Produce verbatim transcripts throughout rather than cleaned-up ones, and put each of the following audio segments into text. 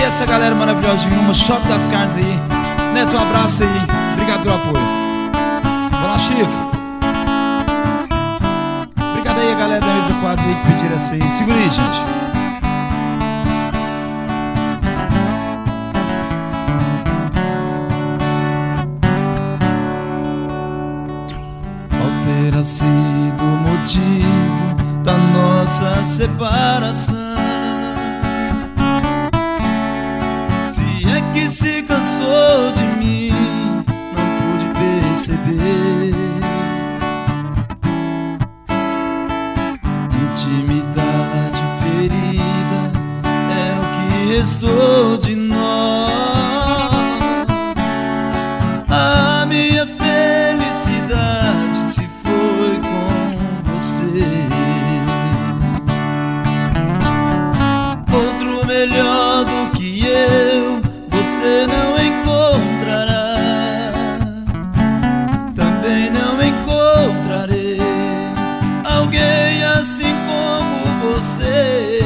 essa galera maravilhosa de uma Shop das Carnes aí. Neto, um abraço aí. Obrigado pelo apoio. Vai lá, Chico. Obrigado aí a galera da mesa quatro aí que pediram essa aí. Segura aí, gente. Qual terá sido o motivo da nossa separação? Se é que se cansou de mim, não pude perceber. Intimidade ferida é o que restou de nós. A minha felicidade se foi com você. Outro melhor do que eu você não encontrará. Também não encontrarei alguém assim como você.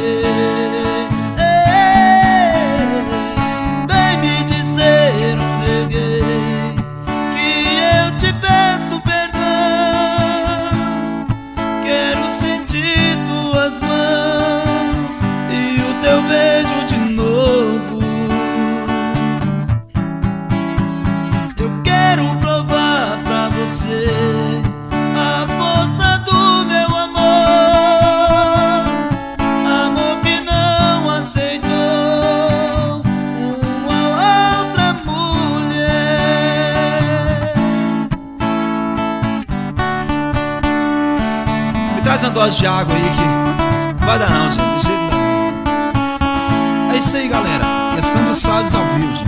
Vem me dizer onde errei, que eu te peço perdão. Quero sentir tuas mãos e o teu beijo de novo. Eu quero provar pra você a força do meu amor. Amor que não aceitou uma outra mulher. Me traz uma dose de água aí que não vai dar não, gente. De jeito nenhum. É isso aí, galera. É Sandro Salles ao vivo.